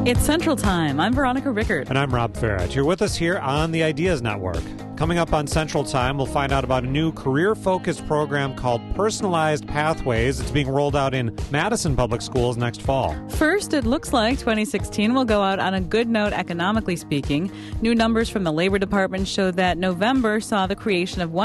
It's Central Time. I'm Veronica Rickert. And I'm Rob Farrett. You're with us here on the Ideas Network. Coming up on Central Time, we'll find out about a new career-focused program called Personalized Pathways. It's being rolled out in Madison Public Schools next fall. First, it looks like 2016 will go out on a good note economically speaking. New numbers from the Labor Department show that November saw the creation of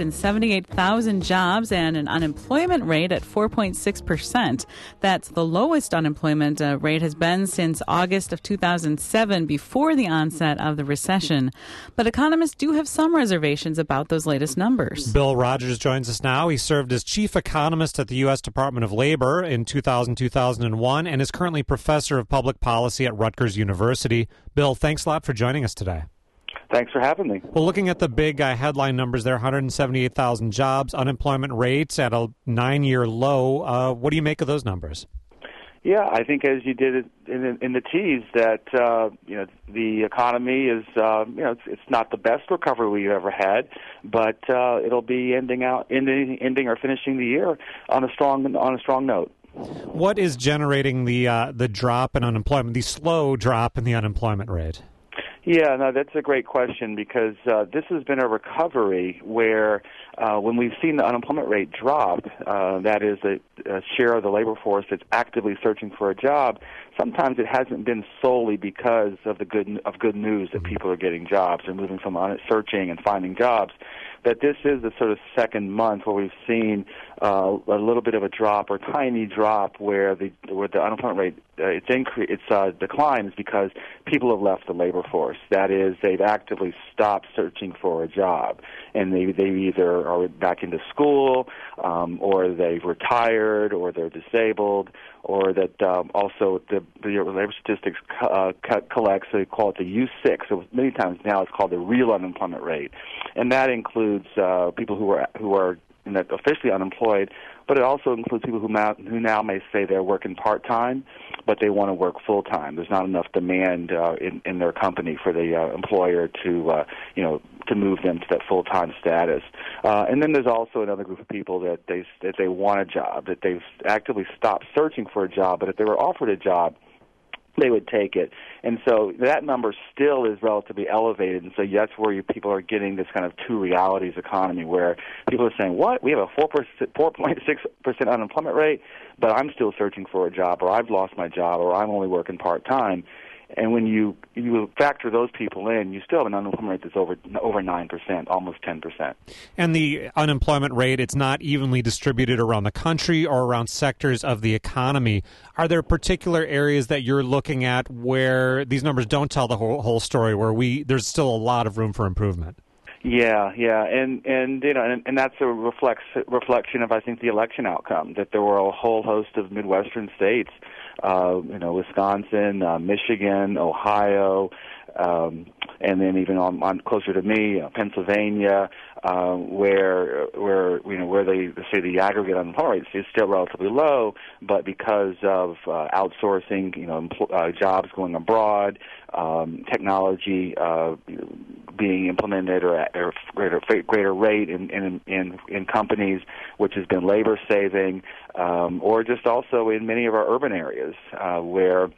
178,000 jobs and an unemployment rate at 4.6%. That's the lowest unemployment rate has been since August of 2007, before the onset of the recession. But economists do have some reservations about those latest numbers. Bill Rogers joins us now. He served as chief economist at the U.S. Department of Labor in 2000-2001 and is currently professor of public policy at Rutgers University. Bill, thanks a lot for joining us today. Thanks for having me. Well, looking at the big headline numbers there, 178,000 jobs, unemployment rates at a 9-year low. What do you make of those numbers? Yeah, I think as you did it in the tease that the economy is it's not the best recovery we've ever had, but it'll be ending or finishing the year on a strong note. What is generating the drop in unemployment, the slow drop in the unemployment rate? Yeah, no, that's a great question because this has been a recovery where when we've seen the unemployment rate drop, that is a share of the labor force that's actively searching for a job, sometimes it hasn't been solely because of the good news that people are getting jobs and moving from searching and finding jobs. That this is the sort of second month where we've seen a little bit of a drop or tiny drop where the unemployment rate its decline is because people have left the labor force. That is, they've actively stopped searching for a job, and they either are back into school, or they've retired, or they're disabled, or that also the labor statistics collects. They call it the U6. So many times now it's called the real unemployment rate, and that includes people who are officially unemployed, but it also includes people who now may say they're working part-time, but they want to work full-time. There's not enough demand in their company for the employer to move them to that full-time status. And then there's also another group of people that they want a job, that they've actively stopped searching for a job, but if they were offered a job, they would take it. And so that number still is relatively elevated, and so that's where people are getting this kind of two realities economy where people are saying, what, we have a 4.6% unemployment rate, but I'm still searching for a job, or I've lost my job, or I'm only working part-time. And when you factor those people in, you still have an unemployment rate that's over 9%, almost 10%. And the unemployment rate, it's not evenly distributed around the country or around sectors of the economy. Are there particular areas that you're looking at where these numbers don't tell the whole story, where there's still a lot of room for improvement? Yeah, and that's a reflection of, I think, the election outcome, that there were a whole host of Midwestern states, Wisconsin, Michigan, Ohio, and then even on closer to me, Pennsylvania, where they say the aggregate unemployment rate is still relatively low, but because of outsourcing, jobs going abroad, technology being implemented or at a greater rate in companies, which has been labor saving, or just also in many of our urban areas where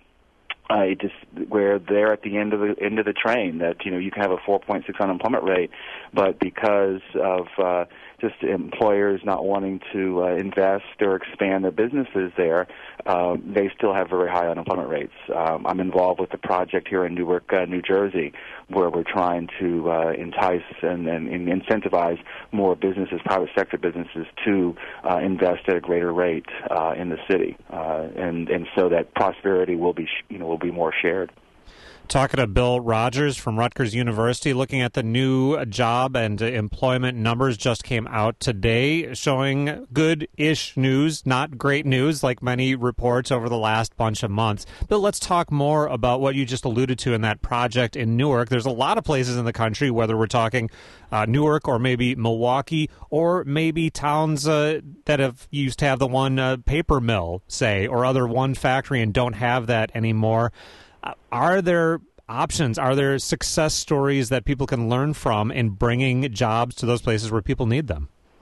they're at the end of the train, that you can have a 4.6 unemployment rate, but because of just employers not wanting to invest or expand their businesses there, they still have very high unemployment rates. I'm involved with a project here in Newark, New Jersey, where we're trying to entice and incentivize more businesses, private sector businesses, to invest at a greater rate in the city, and so that prosperity will be more shared. Talking to Bill Rogers from Rutgers University, looking at the new job and employment numbers just came out today, showing good-ish news, not great news, like many reports over the last bunch of months. Bill, let's talk more about what you just alluded to in that project in Newark. There's a lot of places in the country, whether we're talking Newark or maybe Milwaukee, or maybe towns that have used to have the one paper mill, say, or other one factory and don't have that anymore. Are there options? Are there success stories that people can learn from in bringing jobs to those places where people need them?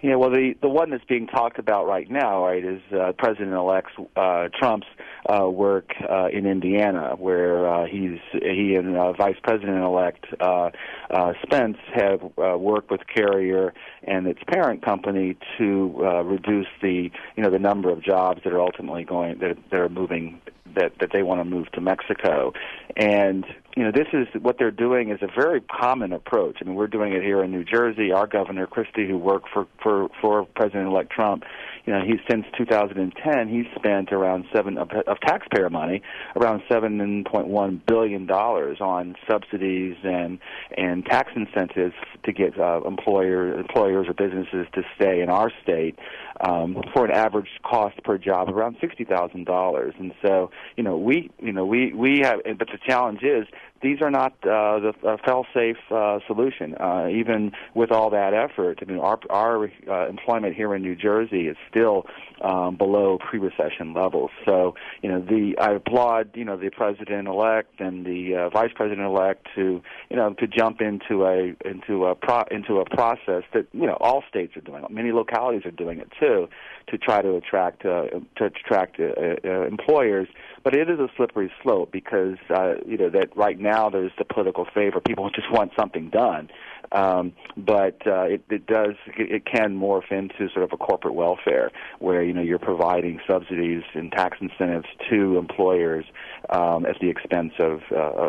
Yeah, well, the one that's being talked about right now, right, is President-elect Trump's work in Indiana, where he and Vice President-elect Spence have worked with Carrier and its parent company to reduce the number of jobs that are ultimately that are moving that they want to move to Mexico. And this is what they're doing is a very common approach. I mean, we're doing it here in New Jersey. Our Governor Christie, who worked for President-elect Trump, he's since 2010 he's spent around of taxpayer money, around $7.1 billion on subsidies and tax incentives to get employers or businesses to stay in our state for an average cost per job of around $60,000. And so we have, but the challenge is these are not the fail-safe solution. Even with all that effort, I mean, our employment here in New Jersey is still below pre-recession levels. So, I applaud, the president-elect and the vice president-elect to jump into a process that all states are doing. Many localities are doing it too, to try to attract employers. But it is a slippery slope because that right now there's the political favor. People just want something done, but it can morph into sort of a corporate welfare where you're providing subsidies and tax incentives to employers at the expense of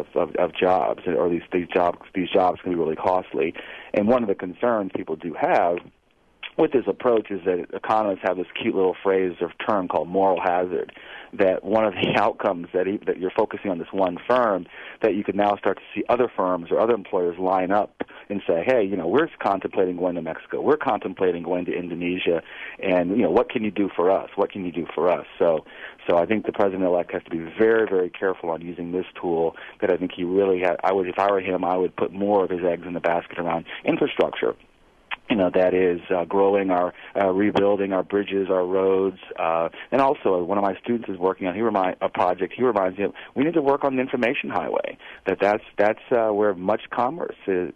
jobs, or at least these jobs can be really costly. And one of the concerns people do have with this approach is that economists have this cute little term called moral hazard, that one of the outcomes that you're focusing on this one firm, that you can now start to see other firms or other employers line up and say, hey, we're contemplating going to Mexico, we're contemplating going to Indonesia, and what can you do for us? What can you do for us? So I think the president-elect has to be very, very careful on using this tool. That I think he really had. If I were him, I would put more of his eggs in the basket around infrastructure. That is growing rebuilding our bridges, our roads, and also one of my students is working on a project. He reminds me we need to work on the information highway. That's where much commerce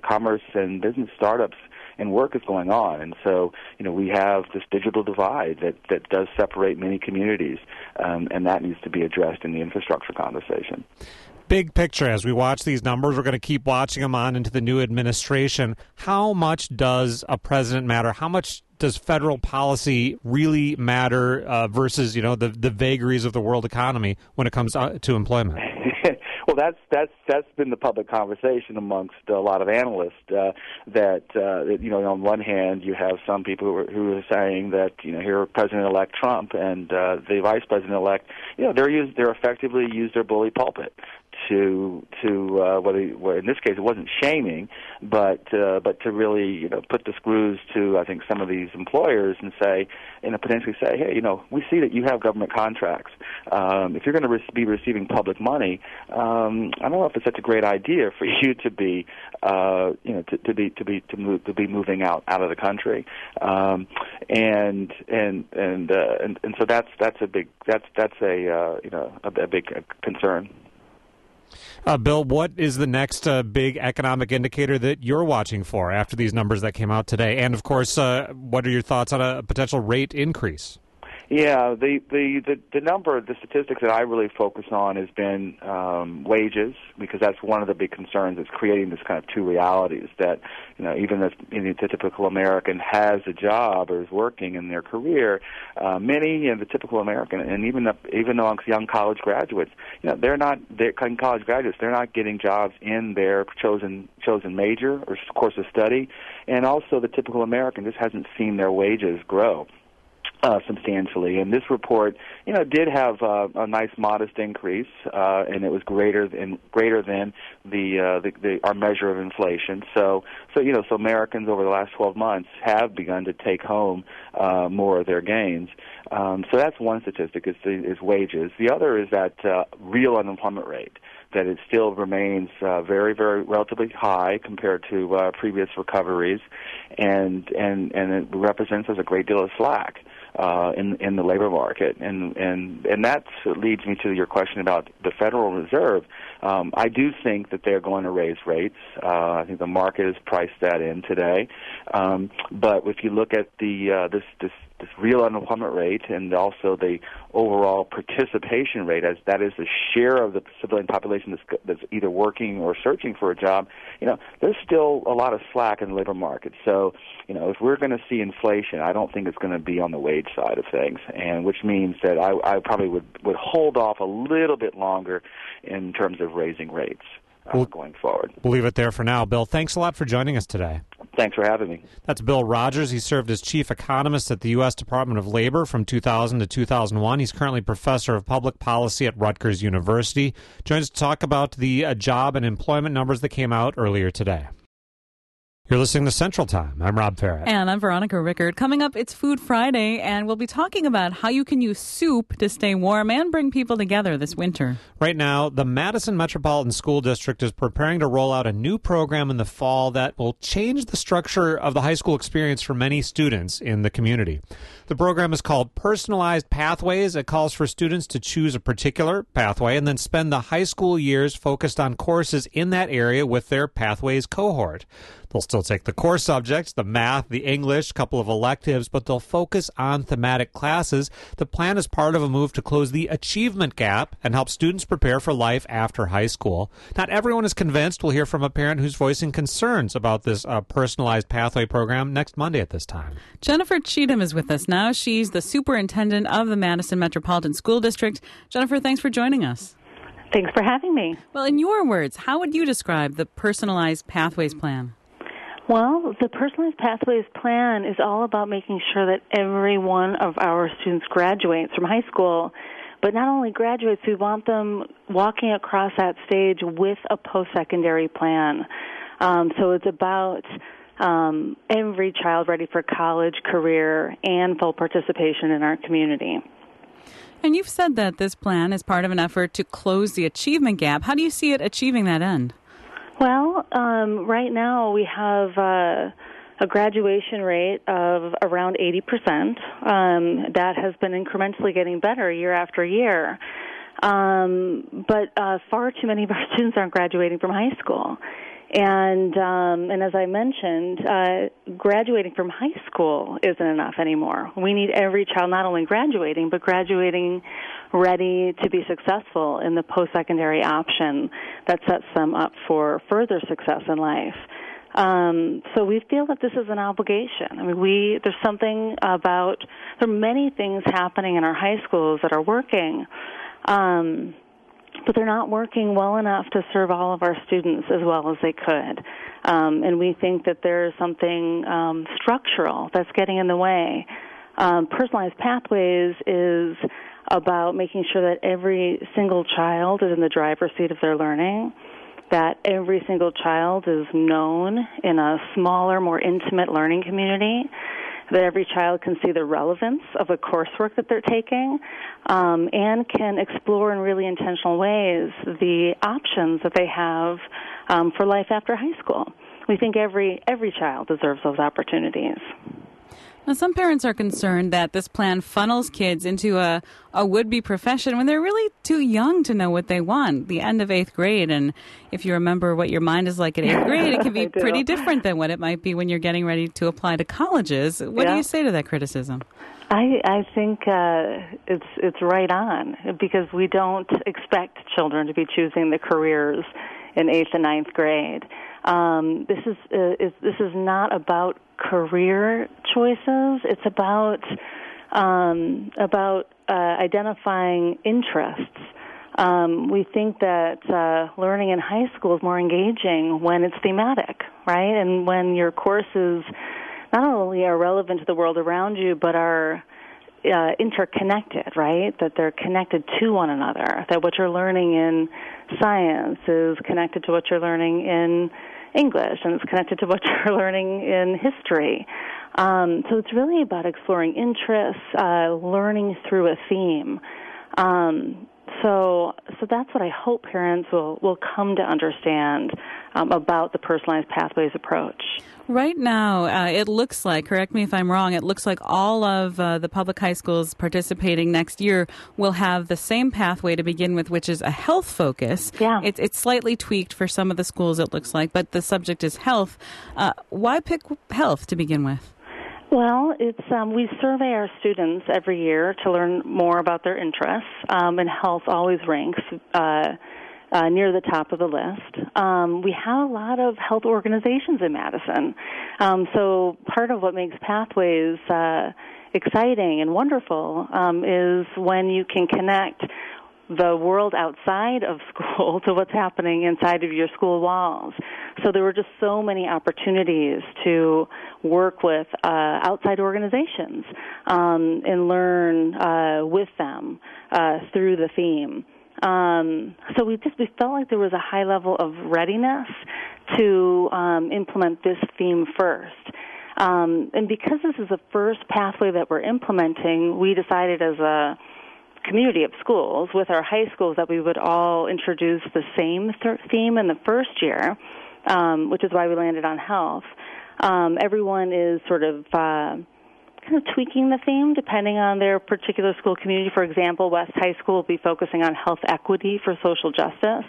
and business startups and work is going on. And so we have this digital divide that does separate many communities, and that needs to be addressed in the infrastructure conversation. Big picture, as we watch these numbers, we're going to keep watching them on into the new administration. How much does a president matter? How much does federal policy really matter versus the vagaries of the world economy when it comes to employment? Well, that's been the public conversation amongst a lot of analysts. That on one hand, you have some people who are saying that here President-elect Trump and the Vice President-elect, they're effectively use their bully pulpit to whether in this case it wasn't shaming, but to really put the screws to I think some of these employers and say potentially say, hey, we see that you have government contracts. If you're going to be receiving public money, I don't know if it's such a great idea for you to be to be moving out of the country, and so that's a big a big concern. Bill, what is the next big economic indicator that you're watching for after these numbers that came out today? And, of course, what are your thoughts on a potential rate increase? Yeah, the number, the statistics that I really focus on has been wages, because that's one of the big concerns. It's creating this kind of two realities that, even if the typical American has a job or is working in their career, many the typical American, and even amongst young college graduates, they're college graduates, they're not getting jobs in their chosen major or course of study, and also the typical American just hasn't seen their wages grow substantially. And this report, did have a nice modest increase, and it was greater than our measure of inflation. So Americans over the last 12 months have begun to take home more of their gains. So that's one statistic is wages. The other is that real unemployment rate, that it still remains very, very relatively high compared to previous recoveries, and it represents us a great deal of slack. in the labor market, and that leads me to your question about the Federal Reserve. I do think that they're going to raise rates. I think the market has priced that in today. But if you look at this real unemployment rate and also the overall participation rate, as that is the share of the civilian population that's either working or searching for a job, there's still a lot of slack in the labor market. So, if we're going to see inflation, I don't think it's going to be on the wage side of things, and which means that I probably would hold off a little bit longer in terms of raising rates going forward. We'll leave it there for now. Bill, thanks a lot for joining us today. Thanks for having me. That's Bill Rogers. He served as chief economist at the U.S. Department of Labor from 2000 to 2001. He's currently professor of public policy at Rutgers University. Joins us to talk about the job and employment numbers that came out earlier today. You're listening to Central Time. I'm Rob Farrett. And I'm Veronica Rickard. Coming up, it's Food Friday, and we'll be talking about how you can use soup to stay warm and bring people together this winter. Right now, the Madison Metropolitan School District is preparing to roll out a new program in the fall that will change the structure of the high school experience for many students in the community. The program is called Personalized Pathways. It calls for students to choose a particular pathway and then spend the high school years focused on courses in that area with their Pathways cohort. They'll still take the core subjects, the math, the English, a couple of electives, but they'll focus on thematic classes. The plan is part of a move to close the achievement gap and help students prepare for life after high school. Not everyone is convinced. We'll hear from a parent who's voicing concerns about this personalized pathway program next Monday at this time. Jennifer Cheatham is with us now. She's the superintendent of the Madison Metropolitan School District. Jennifer, thanks for joining us. Thanks for having me. Well, in your words, how would you describe the Personalized Pathways plan? Well, the Personalized Pathways plan is all about making sure that every one of our students graduates from high school. But not only graduates, we want them walking across that stage with a post-secondary plan. So it's about every child ready for college, career, and full participation in our community. And you've said that this plan is part of an effort to close the achievement gap. How do you see it achieving that end? Well, right now we have a graduation rate of around 80%. That has been incrementally getting better year after year. But far too many of our students aren't graduating from high school. And as I mentioned, graduating from high school isn't enough anymore. We need every child not only graduating, but graduating ready to be successful in the post-secondary option that sets them up for further success in life. So we feel that this is an obligation. I mean, there are many things happening in our high schools that are working, but they're not working well enough to serve all of our students as well as they could. And we think that there's something structural that's getting in the way. Personalized Pathways is about making sure that every single child is in the driver's seat of their learning, that every single child is known in a smaller, more intimate learning community, that every child can see the relevance of the coursework that they're taking, and can explore in really intentional ways the options that they have for life after high school. We think every child deserves those opportunities. Now, some parents are concerned that this plan funnels kids into a would-be profession when they're really too young to know what they want, the end of 8th grade. And if you remember what your mind is like at 8th grade, it can be pretty different than what it might be when you're getting ready to apply to colleges. What do you say to that criticism? I think it's right on, because we don't expect children to be choosing the careers in 8th and 9th grade. This is not about career choices. It's about identifying interests. We think that learning in high school is more engaging when it's thematic, right? And when your courses not only are relevant to the world around you, but are interconnected, right? That they're connected to one another, that what you're learning in science is connected to what you're learning in English, and it's connected to what you're learning in history. So it's really about exploring interests, learning through a theme. So so that's what I hope parents will come to understand about the personalized pathways approach. Right now, it looks like, correct me if I'm wrong, it looks like all of the public high schools participating next year will have the same pathway to begin with, which is a health focus. Yeah. It's slightly tweaked for some of the schools, it looks like, but the subject is health. Why pick health to begin with? Well, it's we survey our students every year to learn more about their interests, and health always ranks near the top of the list. We have a lot of health organizations in Madison, so part of what makes Pathways exciting and wonderful is when you can connect the world outside of school to what's happening inside of your school walls. So there were just so many opportunities to work with outside organizations and learn with them through the theme. So we felt like there was a high level of readiness to implement this theme first. And because this is the first pathway that we're implementing, we decided as a community of schools with our high schools that we would all introduce the same theme in the first year, which is why we landed on health. Everyone is sort of kind of tweaking the theme depending on their particular school community. For example, West High School will be focusing on health equity for social justice.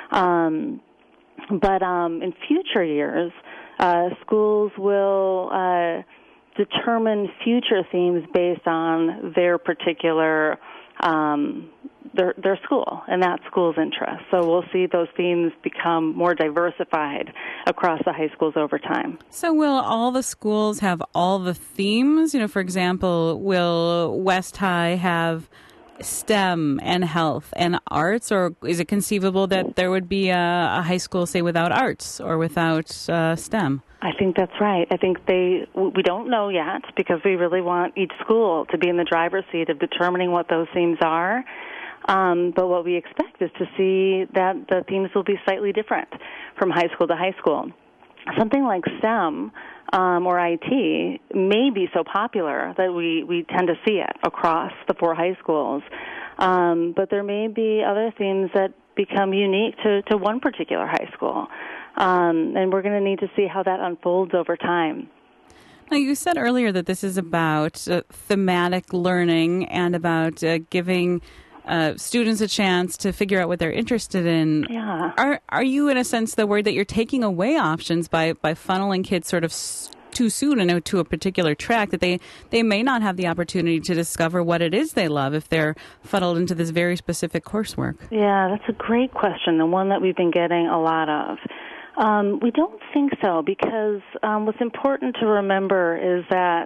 But in future years, schools will determine future themes based on their particular their school and that school's interests. So we'll see those themes become more diversified across the high schools over time. So will all the schools have all the themes? For example, will West High have STEM and health and arts, or is it conceivable that there would be a high school, say, without arts or without STEM? I think that's right. I think we don't know yet because we really want each school to be in the driver's seat of determining what those themes are. But what we expect is to see that the themes will be slightly different from high school to high school. Something like STEM or IT may be so popular that we tend to see it across the 4 high schools. But there may be other themes that become unique to one particular high school. And we're going to need to see how that unfolds over time. Now, you said earlier that this is about thematic learning and about giving students a chance to figure out what they're interested in. Yeah. Are you, in a sense, though, worried that you're taking away options by funneling kids sort of too soon to a particular track, that they may not have the opportunity to discover what it is they love if they're funneled into this very specific coursework? Yeah, that's a great question, and one that we've been getting a lot of. We don't think so, because what's important to remember is that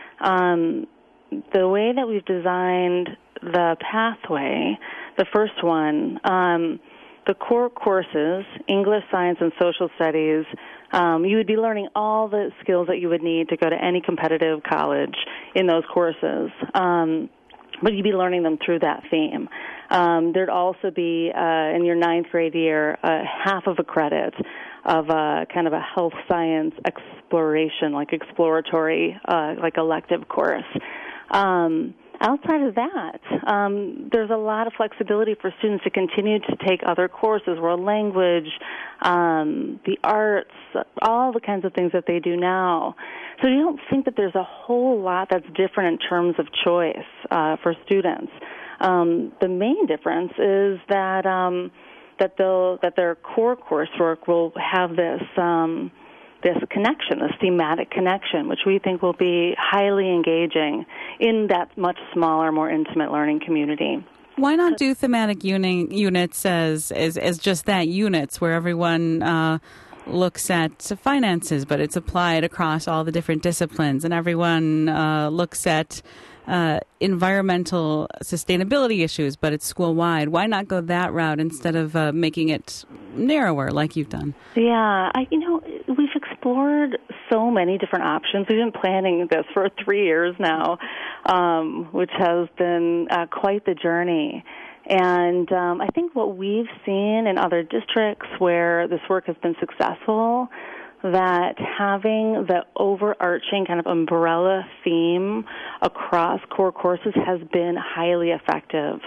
the way that we've designed the pathway, the first one, the core courses, English, Science, and Social Studies, you would be learning all the skills that you would need to go to any competitive college in those courses. But you'd be learning them through that theme. There'd also be, in your 9th grade year, half of a credit of kind of a health science exploration, like exploratory, like elective course. Outside of that, there's a lot of flexibility for students to continue to take other courses, world language, the arts, all the kinds of things that they do now. So you don't think that there's a whole lot that's different in terms of choice for students. The main difference is that that their core coursework will have this connection, this thematic connection, which we think will be highly engaging in that much smaller, more intimate learning community. Why not do thematic units as just that, units, where everyone looks at finances, but it's applied across all the different disciplines, and everyone looks at environmental sustainability issues, but it's school-wide? Why not go that route instead of making it narrower like you've done? Yeah, we've explored so many different options. We've been planning this for 3 years now, which has been quite the journey. And I think what we've seen in other districts where this work has been successful, that having the overarching kind of umbrella theme across core courses has been highly effective.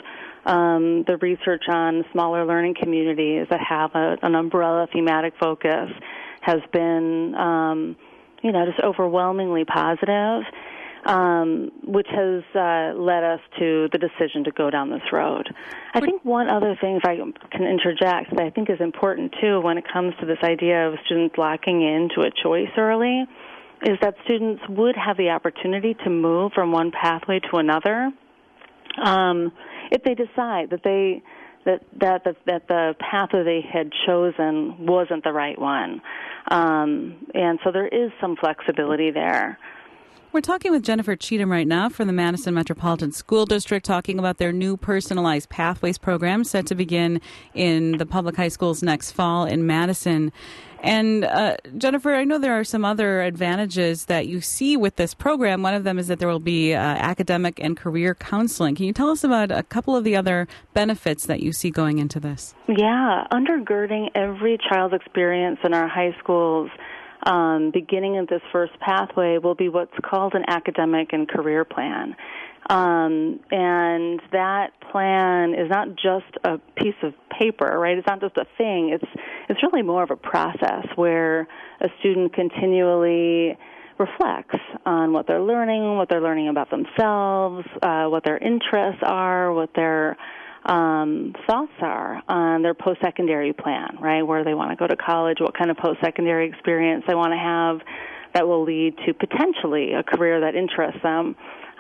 The research on smaller learning communities that have an umbrella thematic focus has been, just overwhelmingly positive, which has led us to the decision to go down this road. I think one other thing, if I can interject, that I think is important, too, when it comes to this idea of students locking into a choice early, is that students would have the opportunity to move from one pathway to another if they decide that the pathway they had chosen wasn't the right one. And so there is some flexibility there. We're talking with Jennifer Cheatham right now from the Madison Metropolitan School District, talking about their new Personalized Pathways program set to begin in the public high schools next fall in Madison. And Jennifer, I know there are some other advantages that you see with this program. One of them is that there will be academic and career counseling. Can you tell us about a couple of the other benefits that you see going into this? Yeah, undergirding every child's experience in our high schools, beginning of this first pathway, will be what's called an academic and career plan. And that plan is not just a piece of paper, right? It's not just a thing. It's really more of a process where a student continually reflects on what they're learning about themselves, what their interests are, what their thoughts are on their post-secondary plan, right? Where they want to go to college, what kind of post-secondary experience they want to have that will lead to potentially a career that interests them.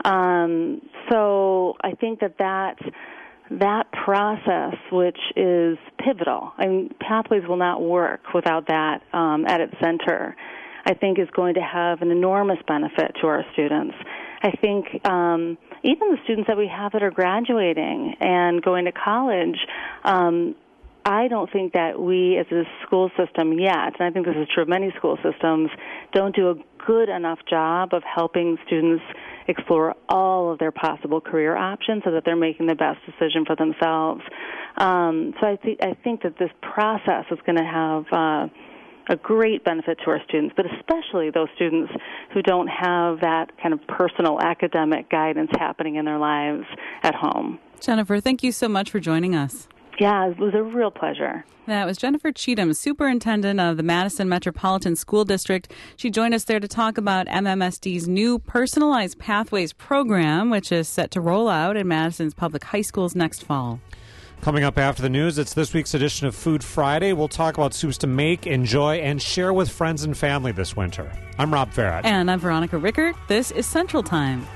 So I think that process, which is pivotal, Pathways will not work without that at its center, I think is going to have an enormous benefit to our students. I think even the students that we have that are graduating and going to college, I don't think that we as a school system yet, and I think this is true of many school systems, don't do a good enough job of helping students explore all of their possible career options so that they're making the best decision for themselves. So I think that this process is going to have a great benefit to our students, but especially those students who don't have that kind of personal academic guidance happening in their lives at home. Jennifer, thank you so much for joining us. Yeah, it was a real pleasure. That was Jennifer Cheatham, superintendent of the Madison Metropolitan School District. She joined us there to talk about MMSD's new Personalized Pathways program, which is set to roll out in Madison's public high schools next fall. Coming up after the news, it's this week's edition of Food Friday. We'll talk about soups to make, enjoy, and share with friends and family this winter. I'm Rob Farrett. And I'm Veronica Rickert. This is Central Time.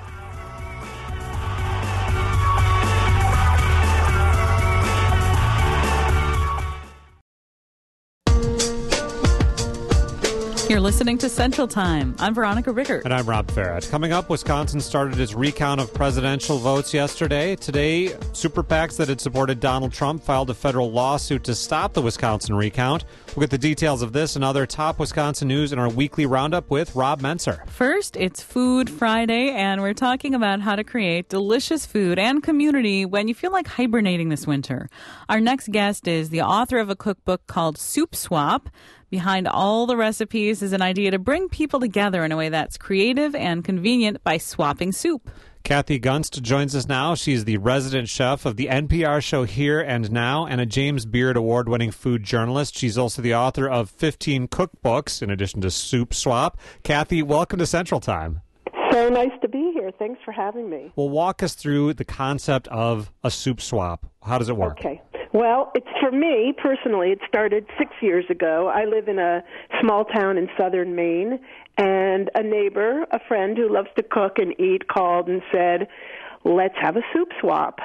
You're listening to Central Time. I'm Veronica Rickert. And I'm Rob Farrett. Coming up, Wisconsin started its recount of presidential votes yesterday. Today, super PACs that had supported Donald Trump filed a federal lawsuit to stop the Wisconsin recount. We'll get the details of this and other top Wisconsin news in our weekly roundup with Rob Menser. First, it's Food Friday, and we're talking about how to create delicious food and community when you feel like hibernating this winter. Our next guest is the author of a cookbook called Soup Swap. Behind all the recipes is an idea to bring people together in a way that's creative and convenient by swapping soup. Kathy Gunst joins us now. She's the resident chef of the NPR show Here and Now and a James Beard award-winning food journalist. She's also the author of 15 cookbooks in addition to Soup Swap. Kathy, welcome to Central Time. So nice to be here. Thanks for having me. Well, walk us through the concept of a soup swap. How does it work? Okay. Well, it's for me personally. It started 6 years ago. I live in a small town in southern Maine, and a neighbor, a friend who loves to cook and eat, called and said, "Let's have a soup swap."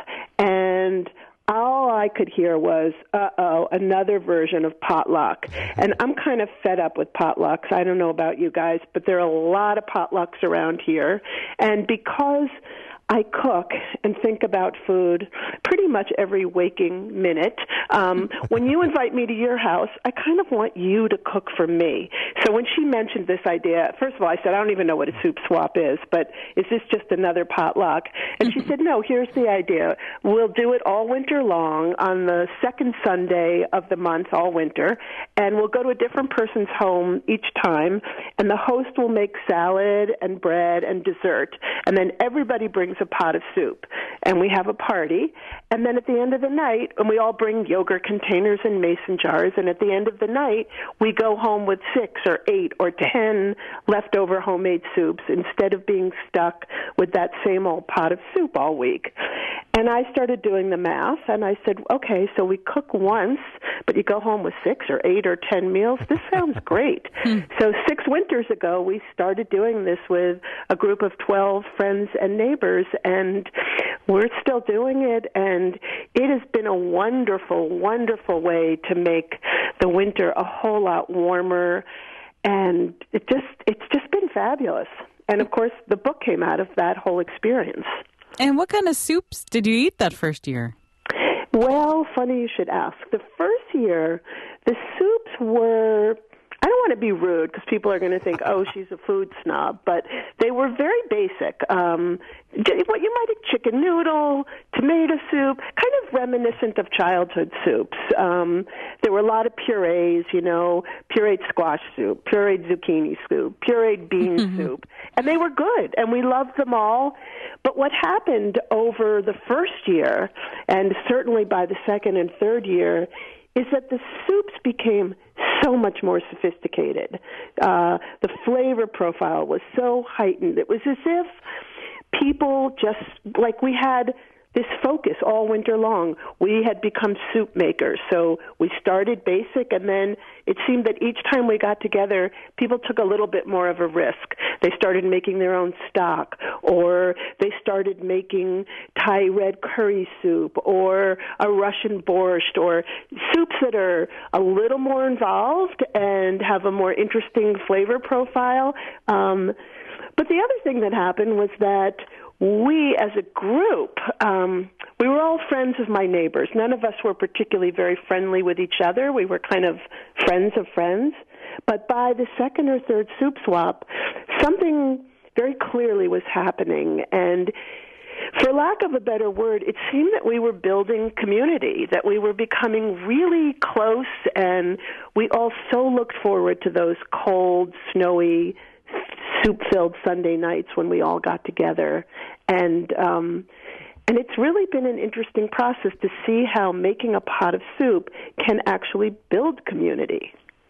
And all I could hear was, another version of potluck. And I'm kind of fed up with potlucks. I don't know about you guys, but there are a lot of potlucks around here. And because I cook and think about food pretty much every waking minute. When you invite me to your house, I kind of want you to cook for me. So when she mentioned this idea, first of all, I said, I don't even know what a soup swap is, but is this just another potluck? And she said, no, here's the idea. We'll do it all winter long on the second Sunday of the month all winter, and we'll go to a different person's home each time, and the host will make salad and bread and dessert, and then everybody brings a pot of soup, and we have a party, And then at the end of the night, and we all bring yogurt containers and mason jars, and at the end of the night, we go home with 6 or 8 or 10 leftover homemade soups instead of being stuck with that same old pot of soup all week. And I started doing the math, and I said, okay, so we cook once, but you go home with 6 or 8 or 10 meals. This sounds great. So 6 winters ago, we started doing this with a group of 12 friends and neighbors, and we're still doing it, and it has been a wonderful, wonderful way to make the winter a whole lot warmer, and it's just been fabulous. And, of course, the book came out of that whole experience. And what kind of soups did you eat that first year? Well, funny you should ask. The first year, the soups were, I don't want to be rude because people are going to think, oh, she's a food snob, but they were very basic. What you might have, chicken noodle, tomato soup, kind of reminiscent of childhood soups. There were a lot of purees, pureed squash soup, pureed zucchini soup, pureed bean soup, and they were good, and we loved them all. But what happened over the first year, and certainly by the second and third year, is that the soups became so much more sophisticated. The flavor profile was so heightened. It was as if people just, like we had this focus all winter long. We had become soup makers. So we started basic, and then it seemed that each time we got together, people took a little bit more of a risk. They started making their own stock, or they started making Thai red curry soup, or a Russian borscht, or soups that are a little more involved and have a more interesting flavor profile. But the other thing that happened was that we, as a group, we were all friends of my neighbors. None of us were particularly very friendly with each other. We were kind of friends of friends. But by the second or third soup swap, something very clearly was happening. And for lack of a better word, it seemed that we were building community, that we were becoming really close, and we all so looked forward to those cold, snowy, soup-filled Sunday nights when we all got together. And it's really been an interesting process to see how making a pot of soup can actually build community.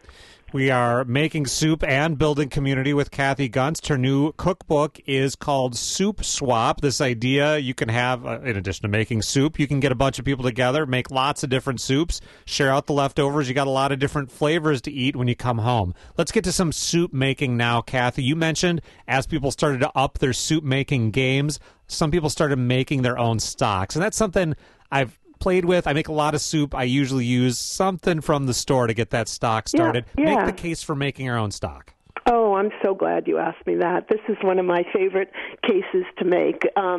We are making soup and building community with Kathy Gunst. Her new cookbook is called Soup Swap. This idea you can have, in addition to making soup, you can get a bunch of people together, make lots of different soups, share out the leftovers. You got a lot of different flavors to eat when you come home. Let's get to some soup making now, Kathy. You mentioned as people started to up their soup making games, some people started making their own stocks. And that's something I've played with. I make a lot of soup. I usually use something from the store to get that stock started. Yeah. Make the case for making our own stock. Oh, I'm so glad you asked me that. This is one of my favorite cases to make.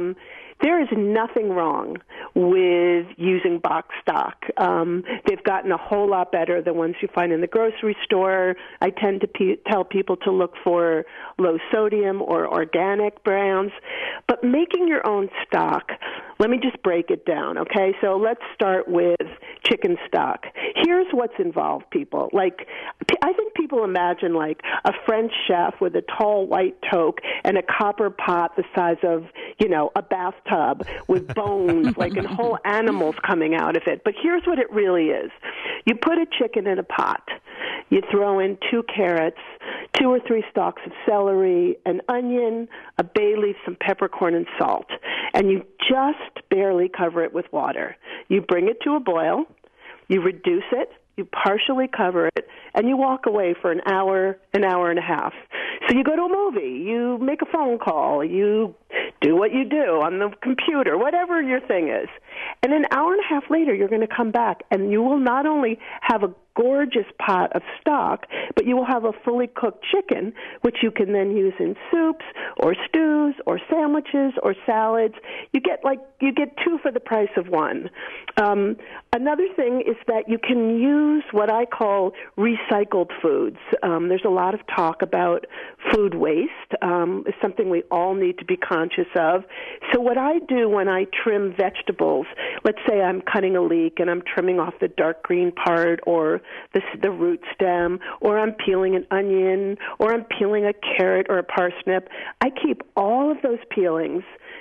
There is nothing wrong with using box stock. They've gotten a whole lot better than ones you find in the grocery store. I tend to tell people to look for low sodium or organic brands. But making your own stock, let me just break it down, okay? So let's start with chicken stock. Here's what's involved, people. Like, I think people imagine like a French chef with a tall white toque and a copper pot the size of, a bathtub with bones, like, and whole animals coming out of it. But here's what it really is. You put a chicken in a pot. You throw in 2 carrots, 2 or 3 stalks of celery, an onion, a bay leaf, some peppercorn, and salt. And you just barely cover it with water. You bring it to a boil. You reduce it. You partially cover it, and you walk away for an hour and a half. So you go to a movie, you make a phone call, you do what you do on the computer, whatever your thing is. And an hour and a half later, you're going to come back, and you will not only have a gorgeous pot of stock, but you will have a fully cooked chicken, which you can then use in soups or stews or sandwiches or salads. You get 2 for the price of 1. Another thing is that you can use what I call recycled foods. There's a lot of talk about food waste. It's something we all need to be conscious of. So what I do when I trim vegetables, let's say I'm cutting a leek and I'm trimming off the dark green part or the root stem, or I'm peeling an onion, or I'm peeling a carrot or a parsnip, I keep all of those peelings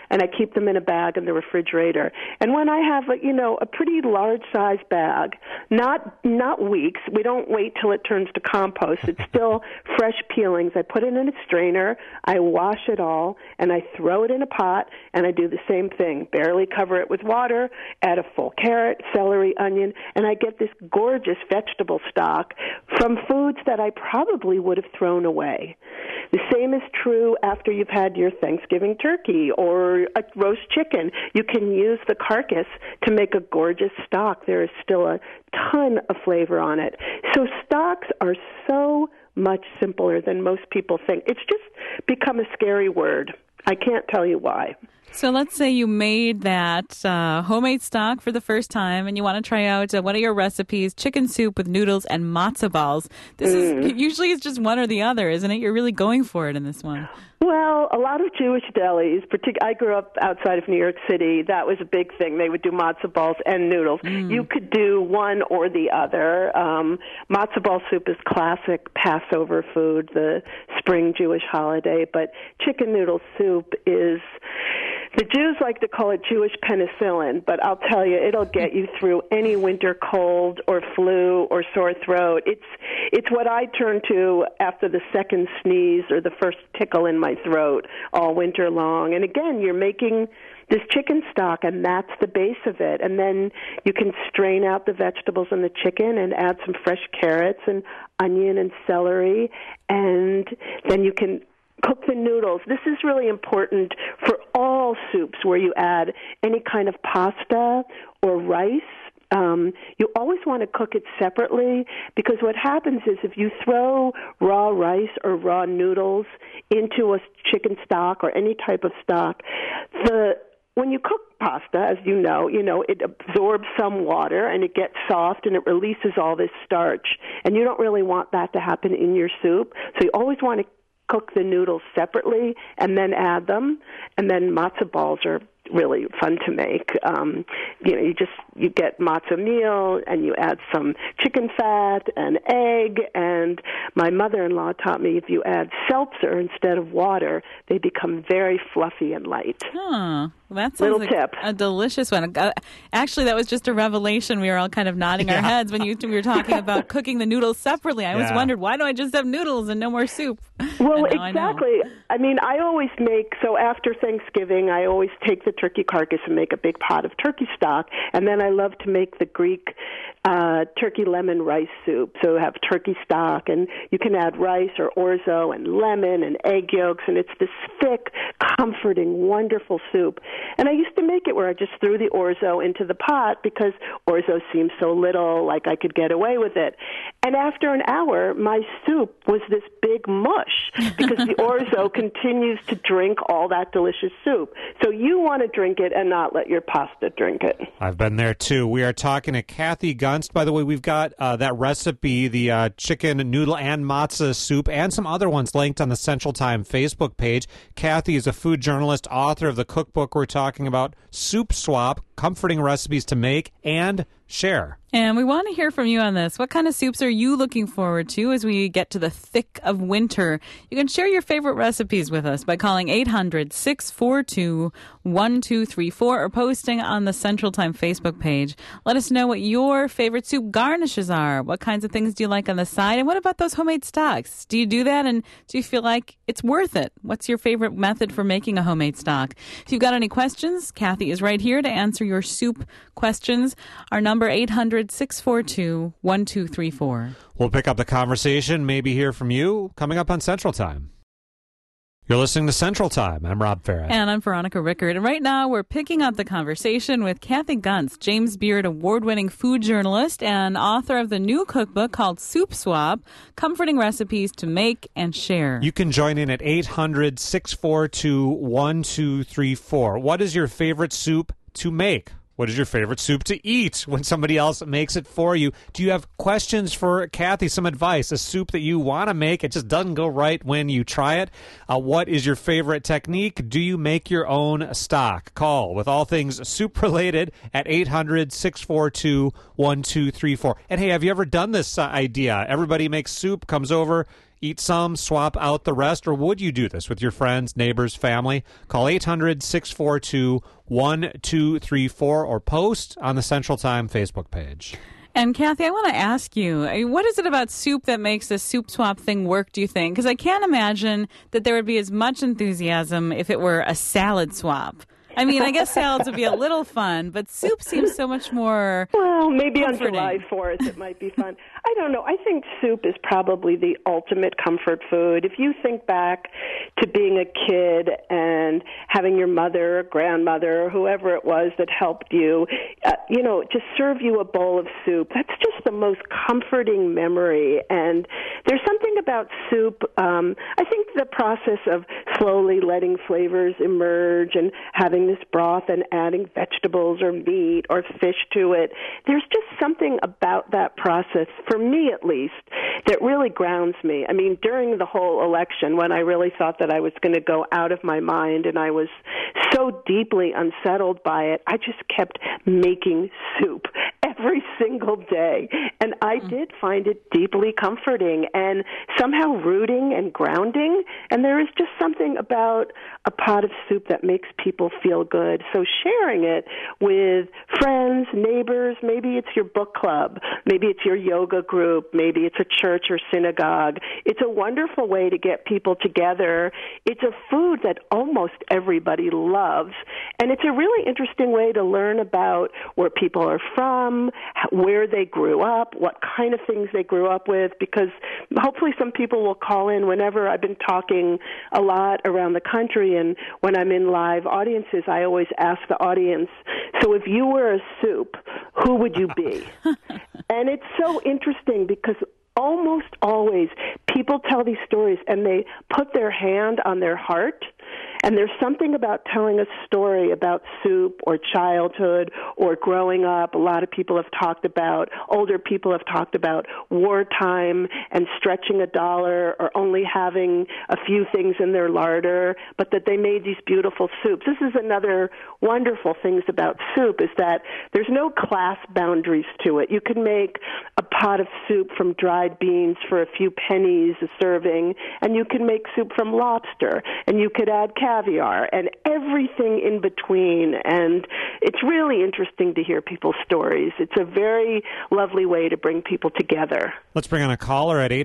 and I keep them in a bag in the refrigerator. And when I have a pretty large size bag, not weeks, we don't wait till it turns to compost. It's still fresh peelings. I put it in a strainer, I wash it all, and I throw it in a pot, and I do the same thing. Barely cover it with water, add a full carrot, celery, onion, and I get this gorgeous vegetable stock from foods that I probably would have thrown away. The same is true after you've had your Thanksgiving turkey or a roast chicken. You can use the carcass to make a gorgeous stock. There is still a ton of flavor on it. So stocks are so much simpler than most people think. It's just become a scary word. I can't tell you why. So let's say you made that homemade stock for the first time and you want to try out one of your recipes, chicken soup with noodles and matzo balls. This is usually it's just one or the other, isn't it? You're really going for it in this one. Well, a lot of Jewish delis, I grew up outside of New York City. That was a big thing. They would do matzo balls and noodles. You could do one or the other. Matzo ball soup is classic Passover food, the spring Jewish holiday, but chicken noodle soup is... The Jews like to call it Jewish penicillin, but I'll tell you, it'll get you through any winter cold or flu or sore throat. It's what I turn to after the second sneeze or the first tickle in my throat all winter long. And again, you're making this chicken stock, and that's the base of it. And then you can strain out the vegetables in the chicken and add some fresh carrots and onion and celery, and then you can cook the noodles. This is really important for all soups where you add any kind of pasta or rice. You always want to cook it separately, because what happens is if you throw raw rice or raw noodles into a chicken stock or any type of stock, when you cook pasta, as you know, it absorbs some water and it gets soft and it releases all this starch. And you don't really want that to happen in your soup. So you always want to cook the noodles separately and then add them. And then matzo balls are really fun to make. You get matzo meal and you add some chicken fat and egg. And my mother-in-law taught me if you add seltzer instead of water, they become very fluffy and light. Huh. That sounds like a delicious one. Actually, that was just a revelation. We were all kind of nodding our heads when we were talking about cooking the noodles separately. I always wondered, why don't I just have noodles and no more soup? Well, exactly. I mean, I always so after Thanksgiving, I always take the turkey carcass and make a big pot of turkey stock. And then I love to make the Greek turkey lemon rice soup. So have turkey stock, and you can add rice or orzo and lemon and egg yolks, and it's this thick, comforting, wonderful soup. And I used to make it where I just threw the orzo into the pot because orzo seemed so little, like I could get away with it. And after an hour, my soup was this big mush because the orzo continues to drink all that delicious soup. So you want to drink it and not let your pasta drink it. I've been there, too. We are talking to Kathy Gunst. By the way, we've got that recipe, the chicken noodle and matzah soup, and some other ones linked on the Central Time Facebook page. Kathy is a food journalist, author of the cookbook we're talking about, Soup Swap, Comforting Recipes to Make and Share. And we want to hear from you on this. What kind of soups are you looking forward to as we get to the thick of winter? You can share your favorite recipes with us by calling 800-642-1234 or posting on the Central Time Facebook page. Let us know what your favorite soup garnishes are. What kinds of things do you like on the side? And what about those homemade stocks? Do you do that, and do you feel like it's worth it? What's your favorite method for making a homemade stock? If you've got any questions, Kathy is right here to answer your soup questions. Our number 800-642-1234. We'll pick up the conversation, maybe hear from you, coming up on Central Time. You're listening to Central Time. I'm Rob Farah. And I'm Veronica Rickard. And right now we're picking up the conversation with Kathy Gunst, James Beard award-winning food journalist and author of the new cookbook called Soup Swap, Comforting Recipes to Make and Share. You can join in at 800-642-1234. What is your favorite soup to make? What is your favorite soup to eat when somebody else makes it for you? Do you have questions for Kathy, some advice, a soup that you want to make, it just doesn't go right when you try it? What is your favorite technique? Do you make your own stock? Call with all things soup-related at 800-642-1234. And hey, have you ever done this idea? Everybody makes soup, comes over, eat some, swap out the rest, or would you do this with your friends, neighbors, family? Call 800-642-1234 or post on the Central Time Facebook page. And Kathy, I want to ask you, what is it about soup that makes the soup swap thing work, do you think? Because I can't imagine that there would be as much enthusiasm if it were a salad swap. I mean, I guess salads would be a little fun, but soup seems so much more Well, maybe comforting. on July 4th it might be fun. I don't know. I think soup is probably the ultimate comfort food. If you think back to being a kid and having your mother or grandmother or whoever it was that helped you, just serve you a bowl of soup, that's just the most comforting memory. And there's something about soup, I think the process of slowly letting flavors emerge and having this broth and adding vegetables or meat or fish to it, there's just something about that process, for me at least, that really grounds me. I mean, during the whole election, when I really thought that I was going to go out of my mind and I was so deeply unsettled by it, I just kept making soup every single day. And I did find it deeply comforting and somehow rooting and grounding. And there is just something about a pot of soup that makes people feel good. So sharing it with friends, neighbors, maybe it's your book club, maybe it's your yoga group, maybe it's a church or synagogue. It's a wonderful way to get people together. It's a food that almost everybody loves. And it's a really interesting way to learn about where people are from, where they grew up, what kind of things they grew up with, because hopefully some people will call in whenever. I've been talking a lot around the country, and when I'm in live audiences, I always ask the audience, so if you were a soup, who would you be? And it's so interesting because almost always people tell these stories and they put their hand on their heart. And there's something about telling a story about soup or childhood or growing up. A lot of people have talked about, older people have talked about wartime and stretching $1 or only having a few things in their larder, but that they made these beautiful soups. This is another wonderful things about soup, is that there's no class boundaries to it. You can make a pot of soup from dried beans for a few pennies a serving, and you can make soup from lobster, and you could add caviar and everything in between. And it's really interesting to hear people's stories. It's a very lovely way to bring people together. Let's bring on a caller at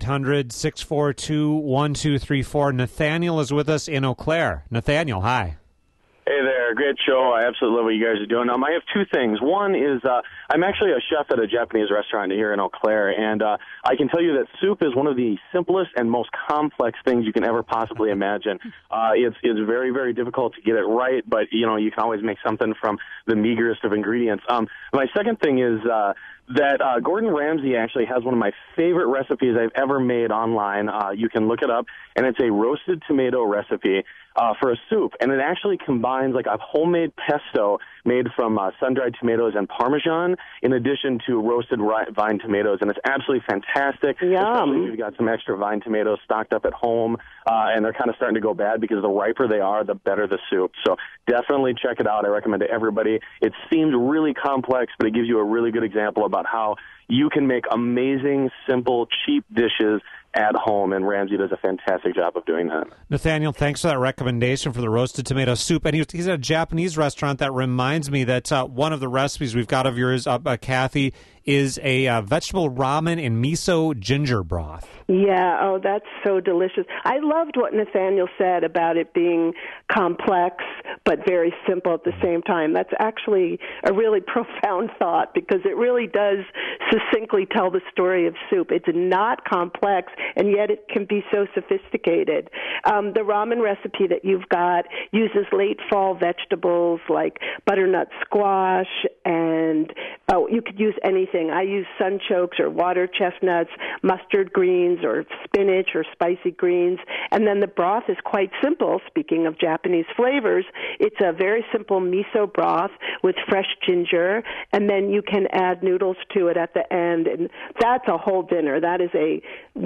800-642-1234. Nathaniel is with us in Eau Claire. Nathaniel, hi. Hey there, great show. I absolutely love what you guys are doing. I have two things. One is I'm actually a chef at a Japanese restaurant here in Eau Claire, and I can tell you that soup is one of the simplest and most complex things you can ever possibly imagine. It's very, very difficult to get it right, but you can always make something from the meagerest of ingredients. My second thing is that Gordon Ramsay actually has one of my favorite recipes I've ever made online. You can look it up, and it's a roasted tomato recipe for a soup, and it actually combines like a homemade pesto made from sun-dried tomatoes and Parmesan in addition to roasted vine tomatoes, and it's absolutely fantastic. Yum. Especially if you've got some extra vine tomatoes stocked up at home, and they're kind of starting to go bad because the riper they are, the better the soup. So definitely check it out. I recommend it to everybody. It seems really complex, but it gives you a really good example about how you can make amazing, simple, cheap dishes at home, and Ramsay does a fantastic job of doing that. Nathaniel, thanks for that recommendation for the roasted tomato soup. And he's at a Japanese restaurant. That reminds me that one of the recipes we've got of yours, Kathy, is a vegetable ramen in miso ginger broth. Yeah, oh, that's so delicious. I loved what Nathaniel said about it being complex but very simple at the same time. That's actually a really profound thought because it really does succinctly tell the story of soup. It's not complex, and yet it can be so sophisticated. The ramen recipe that you've got uses late fall vegetables like butternut squash, and you could use anything. I use sunchokes or water chestnuts, mustard greens or spinach or spicy greens, and then the broth is quite simple. Speaking of Japanese flavors, it's a very simple miso broth with fresh ginger, and then you can add noodles to it at the end, and that's a whole dinner. That is a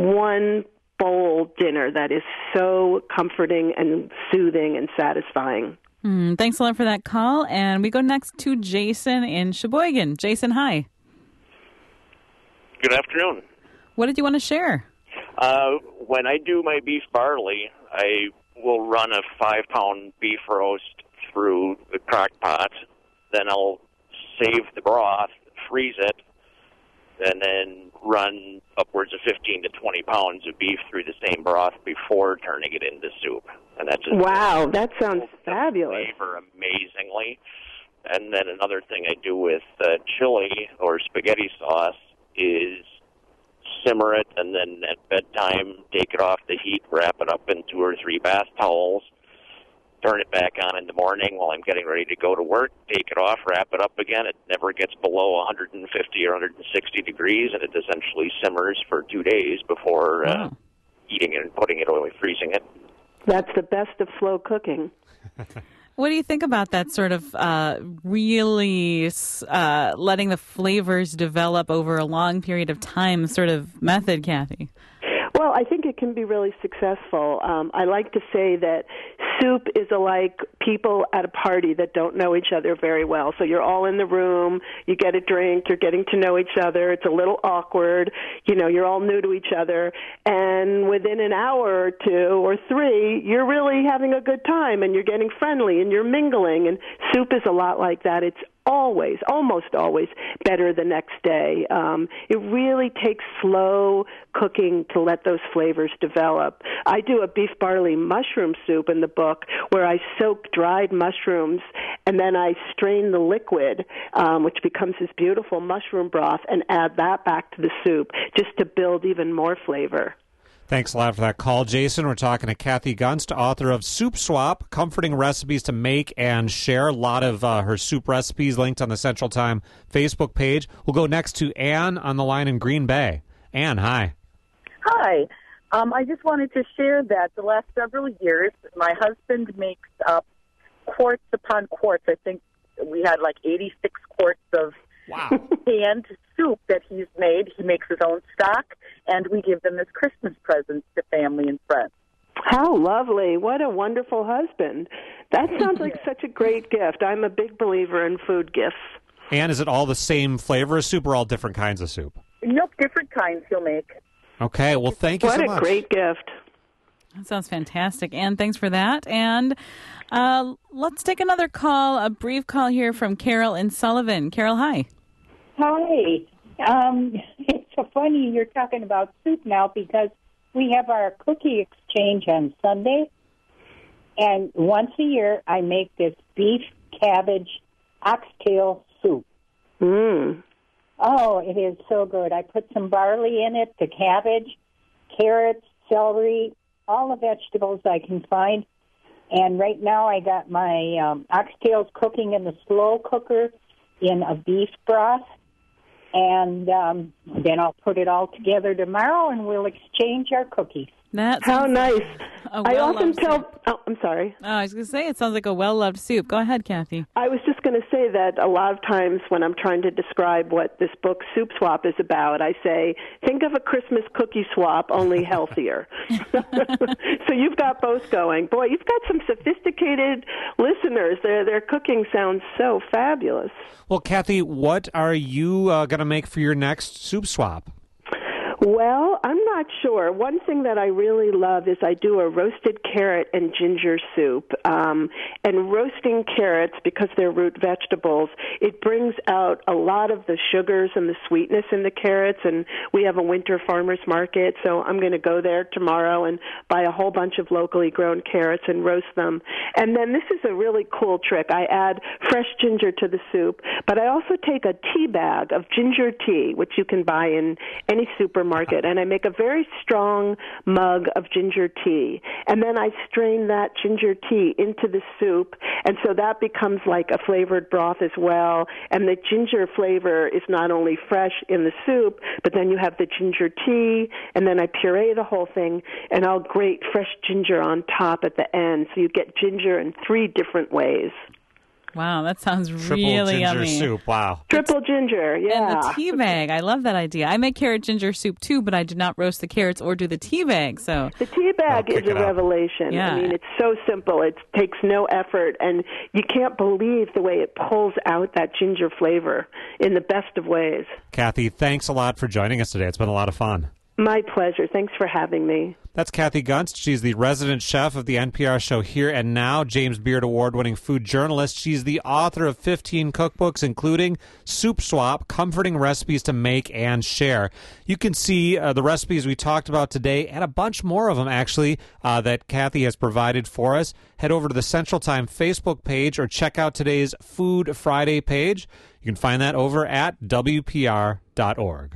one bowl dinner that is so comforting and soothing and satisfying. Thanks a lot for that call, and we go next to Jason in Sheboygan. Jason, hi. Good afternoon. What did you want to share? When I do my beef barley, I will run a 5-pound beef roast through the crock pot. Then I'll save the broth, freeze it, and then run upwards of 15 to 20 pounds of beef through the same broth before turning it into soup. And that's just wow, that sounds fabulous. Flavor amazingly. And then another thing I do with chili or spaghetti sauce is simmer it, and then at bedtime take it off the heat, wrap it up in 2 or 3 bath towels, turn it back on in the morning while I'm getting ready to go to work, take it off, wrap it up again. It never gets below 150 or 160 degrees, and it essentially simmers for 2 days before eating it and putting it away, freezing it. That's the best of slow cooking. What do you think about that sort of really letting the flavors develop over a long period of time sort of method, Kathy? Well, I think it can be really successful. I like to say that soup is like people at a party that don't know each other very well. So you're all in the room, you get a drink, you're getting to know each other. It's a little awkward. You know, you're all new to each other. And within an hour or 2 or 3, you're really having a good time and you're getting friendly and you're mingling. And soup is a lot like that. It's almost always better the next day. It really takes slow cooking to let those flavors develop. I do a beef barley mushroom soup in the book where I soak dried mushrooms and then I strain the liquid, which becomes this beautiful mushroom broth, and add that back to the soup just to build even more flavor. Thanks a lot for that call, Jason. We're talking to Kathy Gunst, author of Soup Swap, comforting recipes to make and share. A lot of her soup recipes linked on the Central Time Facebook page. We'll go next to Ann on the line in Green Bay. Ann, hi. Hi. I just wanted to share that the last several years, my husband makes up quarts upon quarts. I think we had like 86 quarts of canned soup that he's made. He makes his own stock, and we give them as Christmas presents to family and friends. How lovely. What a wonderful husband. That sounds like such a great gift. I'm a big believer in food gifts. And is it all the same flavor of soup or all different kinds of soup? Nope, different kinds he'll make. Okay, well, thank you so much. What a great gift. That sounds fantastic. Ann, thanks for that. And let's take another call, a brief call here from Carol in Sullivan. Carol, hi. Hi. It's so funny you're talking about soup now because we have our cookie exchange on Sunday, and once a year I make this beef cabbage oxtail soup. Oh, it is so good. I put some barley in it, the cabbage, carrots, celery, all the vegetables I can find. And right now I got my oxtails cooking in the slow cooker in a beef broth. And then I'll put it all together tomorrow, and we'll exchange our cookies. How nice. I often tell... soup. Oh, I'm sorry. Oh, I was going to say, it sounds like a well-loved soup. Go ahead, Kathy. I was just going to say that a lot of times when I'm trying to describe what this book, Soup Swap, is about, I say, think of a Christmas cookie swap, only healthier. So you've got both going. Boy, you've got some sophisticated listeners. Their cooking sounds so fabulous. Well, Kathy, what are you going to make for your next soup swap? Well, I'm not sure. One thing that I really love is I do a roasted carrot and ginger soup. And roasting carrots, because they're root vegetables, it brings out a lot of the sugars and the sweetness in the carrots. And we have a winter farmer's market, so I'm going to go there tomorrow and buy a whole bunch of locally grown carrots and roast them. And then this is a really cool trick. I add fresh ginger to the soup, but I also take a tea bag of ginger tea, which you can buy in any supermarket, and I make a very strong mug of ginger tea. And then I strain that ginger tea into the soup, and so that becomes like a flavored broth as well. And the ginger flavor is not only fresh in the soup, but then you have the ginger tea, and then I puree the whole thing, and I'll grate fresh ginger on top at the end. So you get ginger in 3 different ways. Wow, that sounds Triple really ginger yummy. soup, wow. Triple ginger, yeah. And the tea bag, I love that idea. I make carrot ginger soup too, but I do not roast the carrots or do the tea bag. So the tea bag is a revelation. Yeah. I mean, it's so simple. It takes no effort, and you can't believe the way it pulls out that ginger flavor in the best of ways. Kathy, thanks a lot for joining us today. It's been a lot of fun. My pleasure. Thanks for having me. That's Kathy Gunst. She's the resident chef of the NPR show Here and Now, James Beard Award-winning food journalist. She's the author of 15 cookbooks, including Soup Swap, Comforting Recipes to Make and Share. You can see the recipes we talked about today, and a bunch more of them, actually, that Kathy has provided for us. Head over to the Central Time Facebook page or check out today's Food Friday page. You can find that over at WPR.org.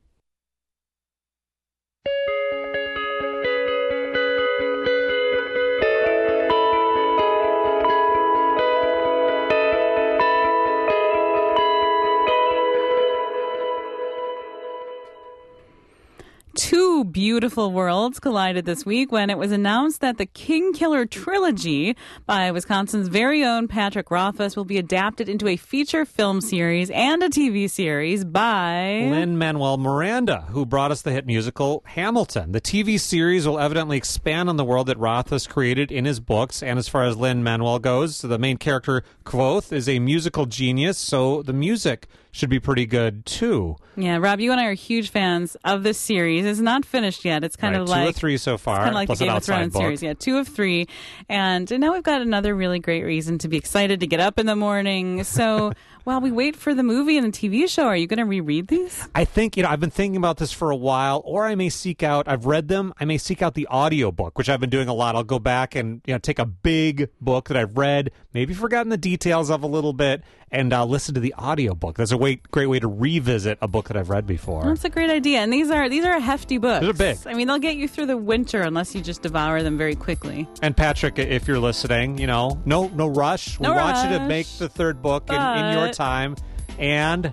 Two beautiful worlds collided this week when it was announced that the King Killer trilogy by Wisconsin's very own Patrick Rothfuss will be adapted into a feature film series and a TV series by Lin-Manuel Miranda, who brought us the hit musical Hamilton. The TV series will evidently expand on the world that Rothfuss created in his books, and as far as Lin-Manuel goes, the main character, Kvothe, is a musical genius, so the music should be pretty good, too. Yeah, Rob, you and I are huge fans of this series. It's not finished yet. It's kind of like 2 or 3 so far. It's kind of like the Game of Thrones series. Yeah, 2 of 3. And now we've got another really great reason to be excited to get up in the morning. So while we wait for the movie and the TV show, are you going to reread these? I think, I've been thinking about this for a while, or I may seek out, I've read them, I may seek out the audiobook, which I've been doing a lot. I'll go back and take a big book that I've read, maybe forgotten the details of a little bit, and listen to the audiobook. That's a great way to revisit a book that I've read before. That's a great idea. And these are hefty books. They're big. I mean, they'll get you through the winter unless you just devour them very quickly. And Patrick, if you're listening, no rush. We want you to make the third book in your time. And,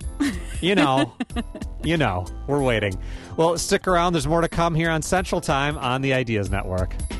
we're waiting. Well, stick around. There's more to come here on Central Time on the Ideas Network.